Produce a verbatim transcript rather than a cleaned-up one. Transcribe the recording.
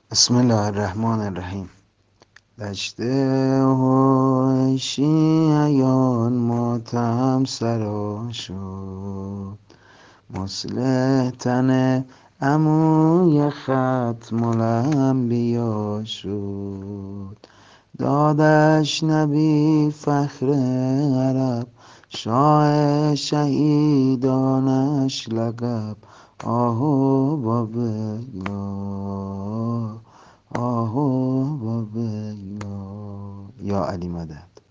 بسم الله الرحمن الرحیم. دشت وحشی ایان ماتم سرا شد، مصلح تن عموی ختم الانبیا شد. دادش نبی فخر عرب، شاه شهیدانش لقب. آهو بابا، آهو بابا، یا علی مدد.